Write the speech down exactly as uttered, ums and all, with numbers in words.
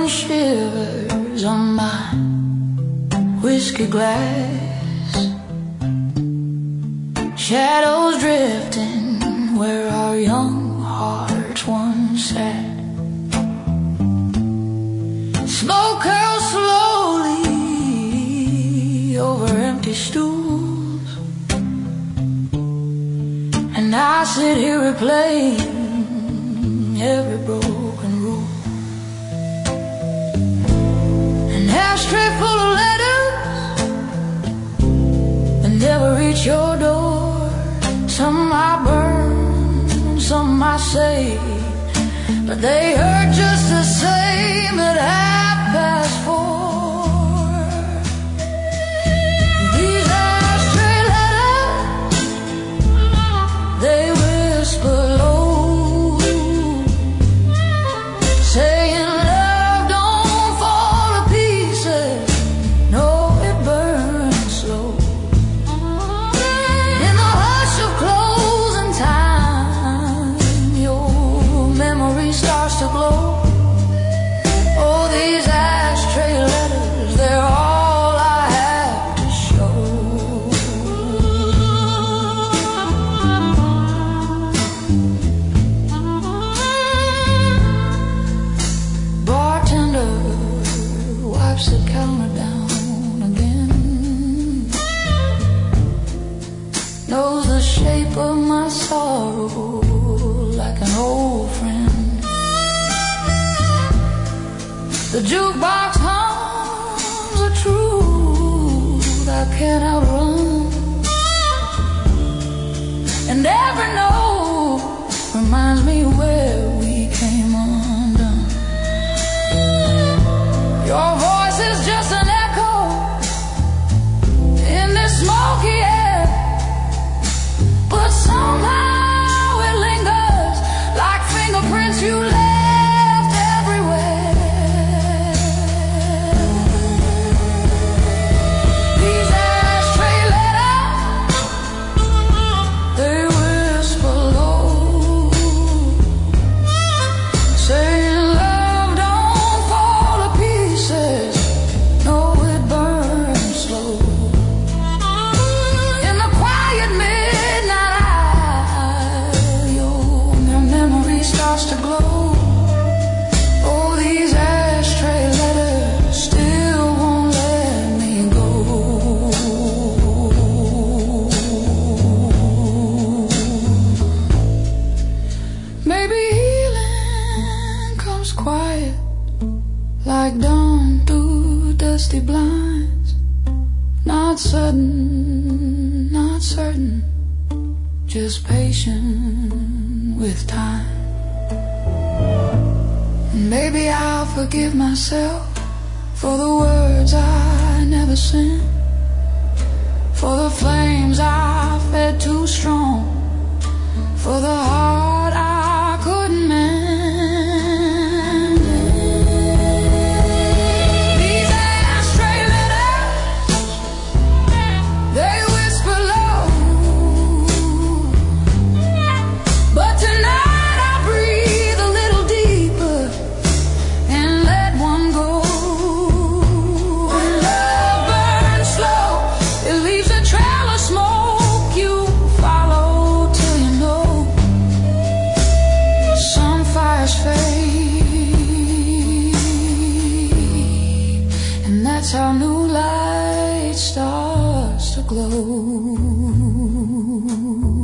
shivers on my whiskey glass, shadows drifting where our young hearts once sat. Smoke curls slowly over empty stools, and I sit here replaying every broken rule. An ashtray full of letters that never reach your door. Some I burn, some I save, but they hurt just the same at half past four. These ashtray letters, they whisper low, saying love don't fall to pieces, no, it burns slow. In the hush of closing time, your memory starts to glow. Oh, these ashtray letters, they're all I have to show. Bartender wipes the counter down again, knows the shape of my sorrow like an old friend. The jukebox hums a truth I can't outrun, and every note reminds me where we came undone. Your voice is just an echo in this smoky air, but somehow it lingers like fingerprints you left everywhere. These ashtray letters, they whisper low, saying love don't fall to pieces, no, it burns slow. In the quiet midnight hour, your memory starts to glow. Oh, these ashtray letters still won't let me go. Maybe healing comes quiet like dawn through dusty blinds. Not sudden, not certain, just patient with time. Maybe I'll forgive myself for the words I never sent, for the flames I fed too strong, for the heart I couldn't mend. These ashtray letters, they whisper low, but tonight I breathe a little deeper and let one go. When love burns slow, it leaves a trail of smoke you follow till you know. Some fires fade, and that's how new light starts to glow.